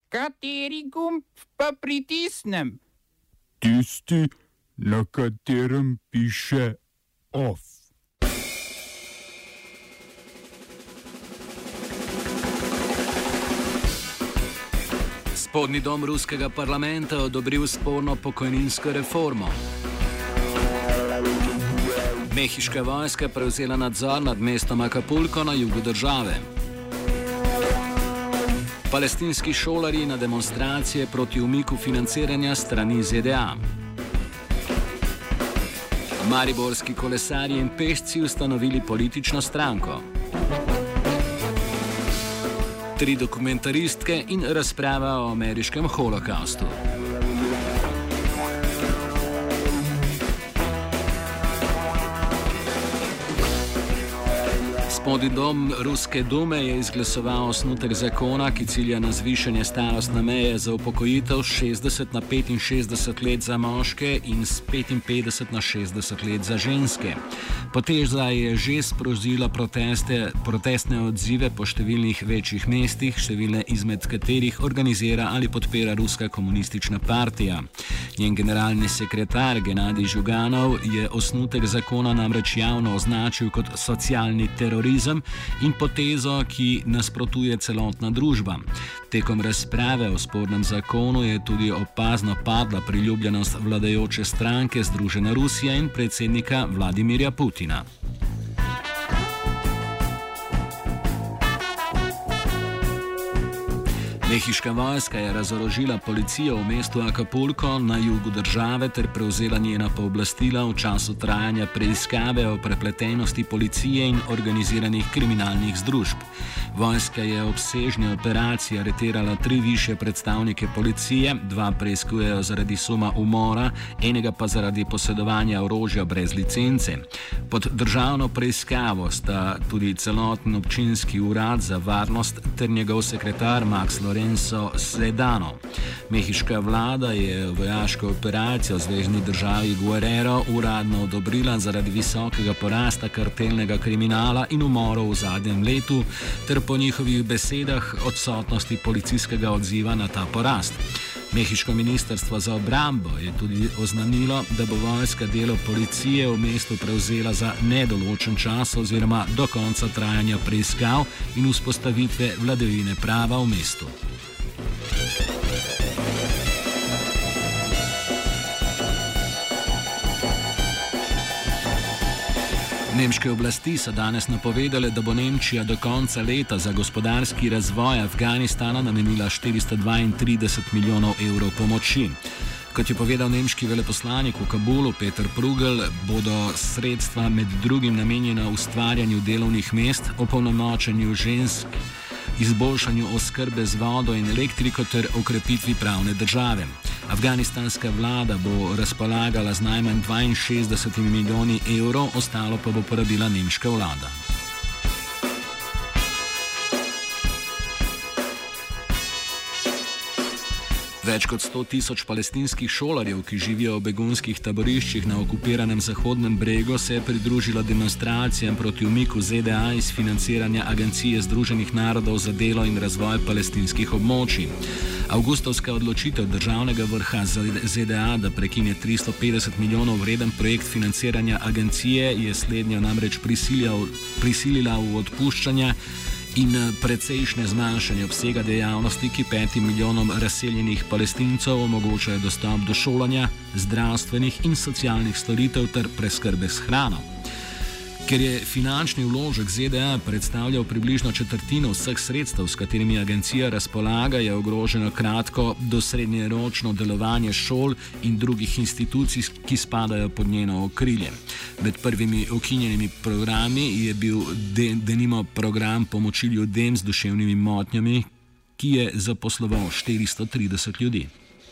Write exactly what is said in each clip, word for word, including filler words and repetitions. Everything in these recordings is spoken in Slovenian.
Kateri gumb pa pritisnem? Tisti, na katerem piše OF. Spodnji dom ruskega parlamenta odobril sporno pokojninsko reformo. Mehiška vojska prevzela nadzor nad mestom Acapulco na jugu države. Palestinski šolarji na demonstracije proti umiku financiranja strani Z D A. Mariborski kolesarji in pešci ustanovili politično stranko. Tri dokumentaristke in razprava o ameriškem holokaustu. Spodnji dom Ruske dume je izglasoval osnutek zakona, ki cilja na zvišanje starostne meje za upokojitev s šestdeset na petinšestdeset let za moške in s petinpetdeset na šestdeset let za ženske. Poteza je že sprožila proteste, protestne odzive po številnih večjih mestih, številne izmed katerih organizira ali podpira Ruska komunistična partija. Njen generalni sekretar Genadij Žuganov je osnutek zakona namreč javno označil kot socialni terorizem in potezo, ki nasprotuje celotna družba. Tekom razprave o spornem zakonu je tudi opazno padla priljubljenost vladajoče stranke Združena Rusija in predsednika Vladimirja Putina. Mehiška vojska je razorožila policijo v mestu Acapulco na jugu države ter prevzela njena pooblastila v času trajanja preiskave o prepletenosti policije in organiziranih kriminalnih združb. Vojska je v obsežni operaciji aretirala tri višje predstavnike policije, dva preiskujejo zaradi suma umora, enega pa zaradi posedovanja orožja brez licence. Pod državno preiskavo sta tudi celoten občinski urad za varnost ter njegov sekretar Max Lorenzo Sedano. Mehiška vlada je vojaško operacijo v zvezni državi Guerrero uradno odobrila zaradi visokega porasta kartelnega kriminala in umorov v zadnjem letu ter po njihovih besedah odsotnosti policijskega odziva na ta porast. Mehiško ministrstvo za obrambo je tudi oznanilo, da bo vojska delo policije v mestu prevzela za nedoločen čas oziroma do konca trajanja preiskav in vzpostavitve vladavine prava v mestu. Nemške oblasti so danes napovedale, da bo Nemčija do konca leta za gospodarski razvoj Afganistana namenila štiristo dvaintrideset milijonov evrov pomoči. Kot je povedal nemški veleposlanik v Kabulu Peter Prugel, bodo sredstva med drugim namenjena ustvarjanju delovnih mest, opolnomočenju žensk, izboljšanju oskrbe z vodo in elektriko ter okrepitvi pravne države. Afganistanska vlada bo razpolagala z najmanj dvainšestdeset milijoni evrov, ostalo pa bo porabila nemška vlada. Več kot sto tisoč palestinskih šolarjev, ki živijo v begunskih taboriščih na okupiranem Zahodnem bregu, se je pridružilo demonstracijam proti umiku Z D A iz financiranja Agencije Združenih narodov za delo in razvoj palestinskih območij. Avgustovska odločitev državnega vrha Z D A, da prekine tristo petdeset milijonov vreden projekt financiranja agencije, je slednjo namreč prisilila v odpuščanja in precejšnje zmanjšanje obsega dejavnosti, ki petim milijonom razseljenih Palestincev omogočajo dostop do šolanja, zdravstvenih in socialnih storitev ter preskrbe s hrano. Ker je finančni vložek Z D A predstavljal približno četrtino vseh sredstev, s katerimi agencija razpolaga, je ogroženo kratko do srednjeročno delovanje šol in drugih institucij, ki spadajo pod njeno okrilje. Med prvimi ukinjenimi programi je bil de, denimo program pomoči ljudem z duševnimi motnjami, ki je zaposloval štiristo trideset ljudi.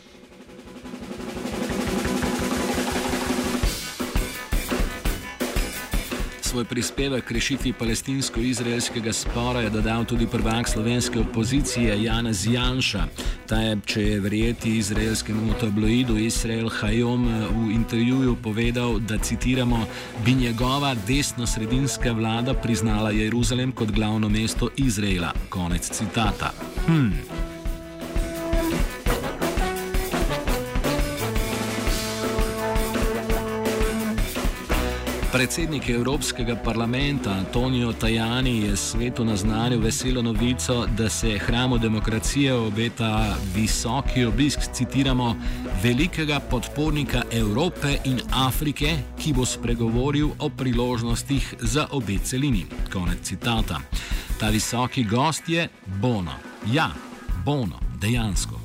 Svoj prispevek k rešitvi palestinsko-izraelskega spora je dodal tudi prvak slovenske opozicije Janez Janša. Ta je, če je verjeti izraelskemu tabloidu Israel Hayom, v intervjuju povedal, da, citiramo, bi njegova desno-sredinska vlada priznala Jeruzalem kot glavno mesto Izraela. Konec citata. Hmm. Predsednik Evropskega parlamenta Antonio Tajani je svetu naznanil veselo novico, da se hramu demokracije obeta visoki obisk, citiramo, velikega podpornika Evrope in Afrike, ki bo spregovoril o priložnostih za obe celini. Konec citata. Ta visoki gost je Bono. Ja, Bono, dejansko.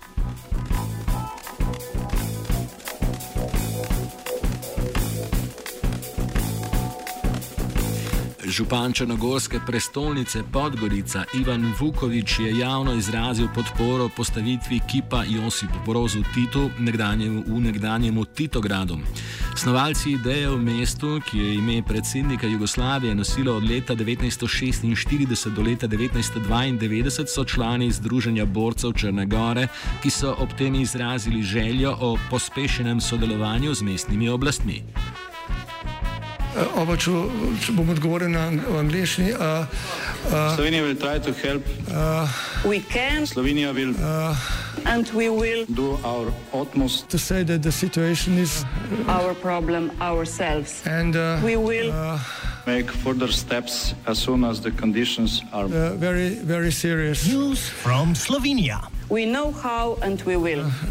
Župan črnogorske prestolnice Podgorica Ivan Vuković je javno izrazil podporo postavitvi kipa Josipu Brozu Titu nekdanjemu, v nekdanjemu Titogradu. Snovalci ideje v mestu, ki je ime predsednika Jugoslavije nosilo od leta devetnajststo šestinštirideset do leta devetnajststo dvaindevetdeset, so člani Združenja borcev Črne Gore, ki so ob tem izrazili željo o pospešenem sodelovanju z mestnimi oblastmi. Oba, če, če bom odgovoril na angliški. Uh, uh, Slovenija will try to help. Uh, we can. Slovenija will. Uh, and we will. Do our utmost. To say that the situation is. Our problem ourselves. And uh, we will. Uh, make further steps as soon as the conditions are. Uh, very, very serious. News from Slovenia. We know how and we will. Uh,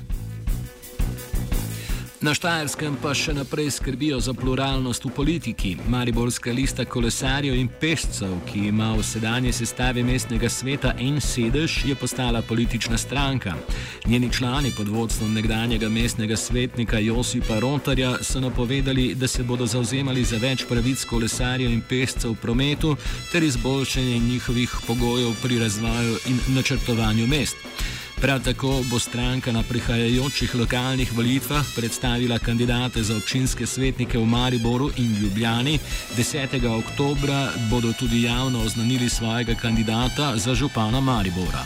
Na Štajerskem pa še naprej skrbijo za pluralnost v politiki. Mariborska lista kolesarjev in pešcev, ki ima v sedanji sestavi mestnega sveta en sedež, je postala politična stranka. Njeni člani pod vodstvom nekdanjega mestnega svetnika Josipa Rontarja so napovedali, da se bodo zavzemali za več pravic kolesarjev in pešcev v prometu ter izboljšanje njihovih pogojev pri razvoju in načrtovanju mest. Prav tako bo stranka na prihajajočih lokalnih volitvah predstavila kandidate za občinske svetnike v Mariboru in Ljubljani. desetega oktobra bodo tudi javno oznanili svojega kandidata za župana Maribora.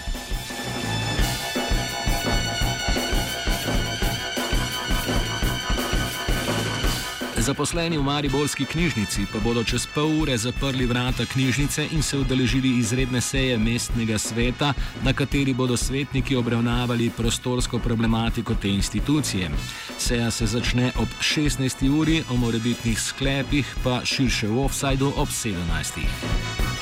Zaposleni v mariborski knjižnici pa bodo čez pol ure zaprli vrata knjižnice in se udeležili izredne seje mestnega sveta, na kateri bodo svetniki obravnavali prostorsko problematiko te institucije. Seja se začne ob šestnajsti uri, o morebitnih sklepih pa širše v offsajdu ob sedemnajstih.